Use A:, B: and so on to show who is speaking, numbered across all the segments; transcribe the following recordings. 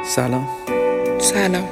A: سلام.
B: سلام.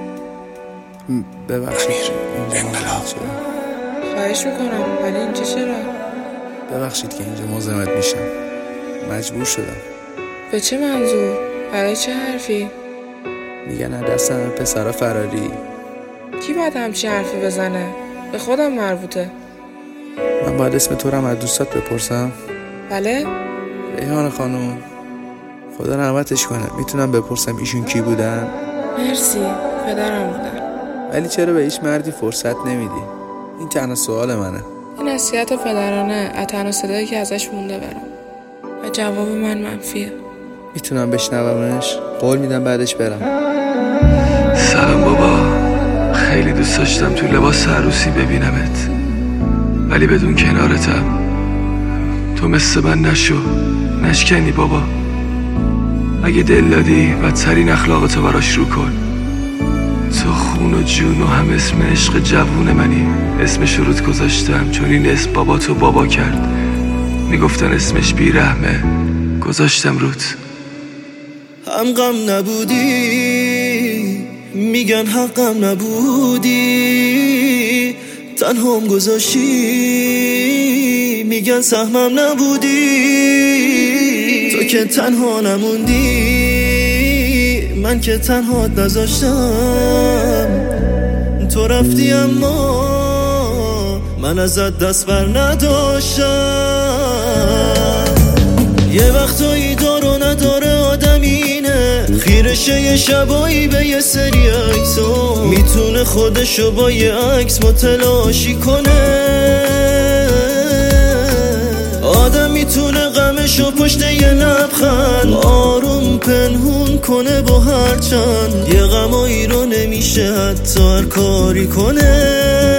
A: ببخشید
B: انقلاب. خواهش میکنم ولی اینجا چرا؟
A: ببخشید که اینجا مزاحمت میشم، مجبور شدم.
B: به چه منظور؟ برای چه حرفی؟
A: میگن از دست همه پسرا فراری.
B: کی باید همچین حرفی بزنه؟ به خودم مربوطه.
A: من باید اسم تو رو هم از دوستات بپرسم؟
B: بله؟
A: ریحانه خانم، خدا رحمتش کنه، میتونم بپرسم ایشون کی بودن؟
B: مرسی، پدرم بودن.
A: ولی چرا به هیچ مردی فرصت نمیدی؟ این تنها سوال منه.
B: این نصیحت پدرانه، از تنها صدایی که ازش مونده برام و جواب من منفیه.
A: میتونم بشنومش؟ قول میدم بعدش برم.
C: سلام بابا، خیلی دوست داشتم تو لباس عروسی ببینمت، ولی بدون کنارتم. تو مثل من نشکنی بابا. اگه دل دادی بدترین اخلاقتو براش رو کن. تو خون و جون و هم اسم عشق جوون منی. اسمش رود گذاشتم چون این اسم بابا تو بابا کرد. میگفتن اسمش بیرحمه، گذاشتم رود.
D: هم غم نبودی، میگن حقم نبودی، تنها هم گذاشتی، میگن سهمم نبودی. تو که تنها نموندی، من که تنها نذاشتم. تو رفتی اما من ازت دست بر نداشتم. یه وقتایی دار و نداره آدم اینه، خیرشه یه شبایی به یه سری عکسا، میتونه خودشو با یه عکس متلاشی کنه. آدم میتونه غمشو پشت یه لبخند آروم پنهون کنه با هر چند. یه غمایی رو نمیشه حتی هر کاری کنه.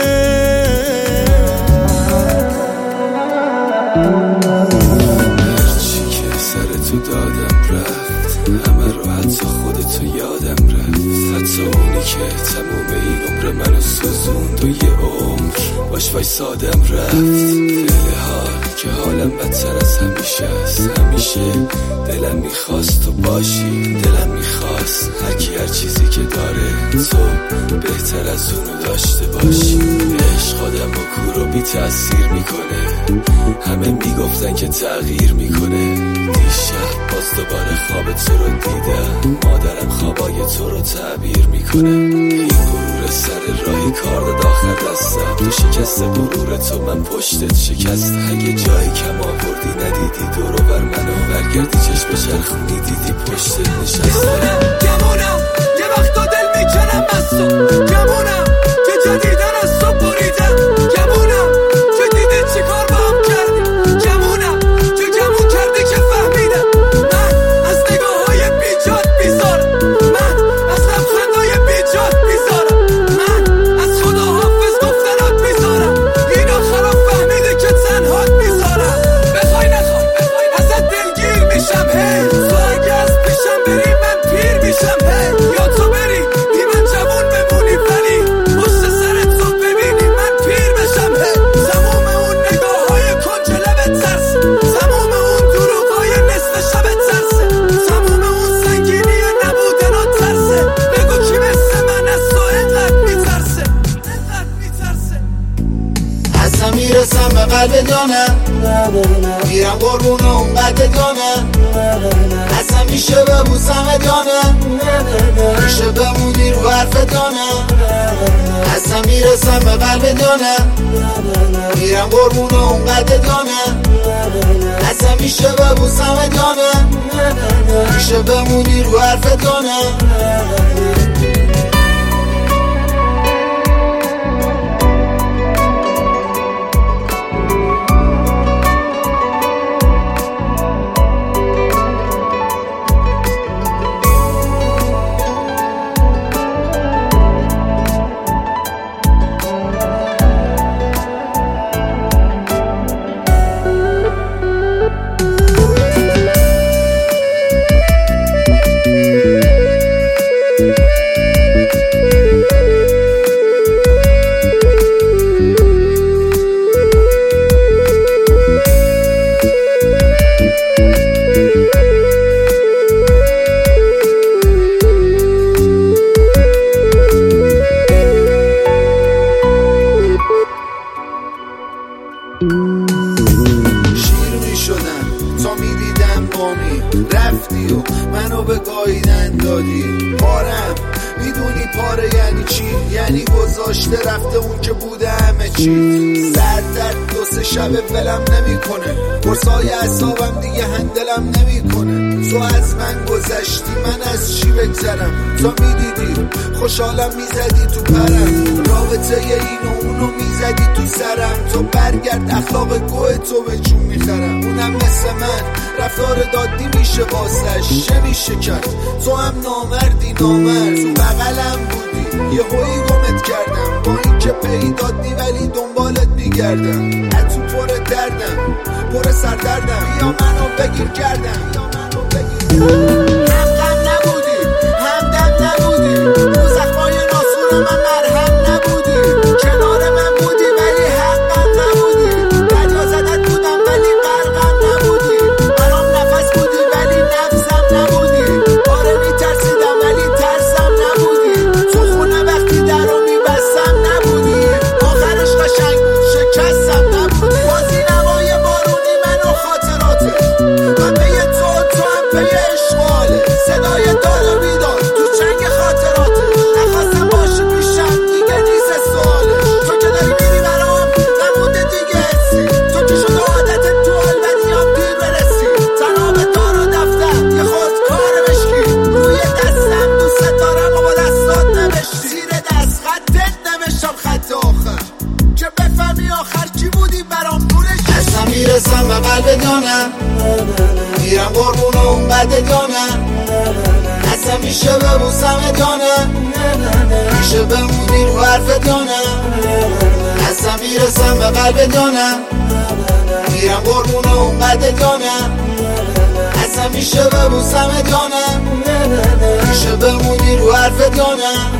C: تو دادم رفت، همه رو حتی خودتو یادم رفت. حتی اونی که تموم این عمر منو سوزوند و یه عمر باش وایسادم رفت. دل حال که حالم بدتر از همیشه است. همیشه دلم میخواست تو باشی، دلم میخواست هرکی هر چیزی که داره تو بهتر از اونو داشته باشی. عشق آدم با کور و بی تأثیر میکنه. همه میگفتن که تغییر میکنه. دیشب باز دوباره خواب تو رو دیدم. مادرم خوابای تو رو تعبیر میکنه. این غرور سر راهی کار داد آخر دستم. تو شکست غرور تو من پشتت شکست. اگه جایی کم آوردی ندیدی دورو بر منو برگردی چشم چرخونی دیدی پشتت نشستم.
E: گمونم یه وقتا دل میکنم بستو. گمونم که جدیدن از تو بریدم. گمونم که دیدی چی کار با هم کردی. گمونم که گمون کردی که فهمیدم. من از نگاه های بیجاد بیزارم. من از لبخندهای بیجاد بیزارم. من از خدا حافظ گفتنات بیزارم. این آخرم فهمیده که تنهات بیزارم. بخوای نخوای ازت دلگیر میشم. هی تو اگه از پیشم بری من پیر میشم. هی یا تو بری بی من جوون بمونی ولی پشت سر تو ببینی من پیر بشم. هی تموم اون نگاه های کنج لبت ترسه. تموم اون دروغای نصف شبت ترسه. تموم اون سنگینی نبودن و ترسه. بگو کی مثل من از تو اینقدر میترسه.
F: اصلا میرسم به قلب دانم، میرم قربون اون قد دانم. اصلا میشه ببوسم دانم، میشه بمونی رو حرف دانم. اصلا میرسم به قلب دانم، میرم قربون اون قد دانم. اصلا میشه ببوسم دانم، میشه بمونی رو حرف دانم. رفتی و منو به گاییدن دادی. پارم میدونی پاره یعنی چی؟ یعنی گذاشته رفته اون که بوده همه چی. سردرد دو سه شب ولم نمیکنه، قرصای اعصابم دیگه هندلم نمیکنه. تو از من گذشتی من از چی بگذرم؟ تو میدیدی خوشحالم میزدی تو پرم، رابطه اینو اونو میزدی تو سرم. تو برگرد اخلاق گوه تو به چون میخرم. اونم مثل من رفتار دادی میشه واسش، چه میشه کرد؟ تو هم نامردی نامرد، تو بغلم بودی یه هوی گمت کردم. با این که پی دادی ولی دنبالت میگردم. تو پر دردم پر سردردم، بیا منو بگیر کردم. هم غم نبودی هم دم نبودی، رو زخمای ناسور من مرهم نبودی. کنار من بودی ولی حقم نبودی، دریا زدت بودم ولی غرقم نبودی. برام نفس بودی ولی نفسم نبودی. آره میترسیدم ولی ترسم نبودی. تو خونه وقتی درو میبستم نبودی. آخرش قشنگ بود شکستم نبودی. بازی نمای بارونی من و خاطراته، من به یه تو هم به یه اشغاله. صدای داد و بیداد تو چنگ خاطراته، نخواستم باشی پیشم دیگه نیست سواله. تو که داری میری برام نمونده دیگه حسی، تو که شده عادتت تو حال بدیام دیر برسی. تنها به دار و دفتر یه خود کار مشکی، روی دستم دوست دارم و با دستات نوشتی. زیر دست خطت نوشتم خط آخر که بفهمی آخر کی بودی برام پولش. اصلا میرسم به قلب جانم، میرم قربون اون قد جانم. اصلا میشه ببوسم جانم، میشه بمونی رو حرف جانم. اصلا میرسم به قلب جانم، میرم قربون اون قد جانم. اصلا میشه ببوسم جانم، میشه بمونی رو حرف جانم.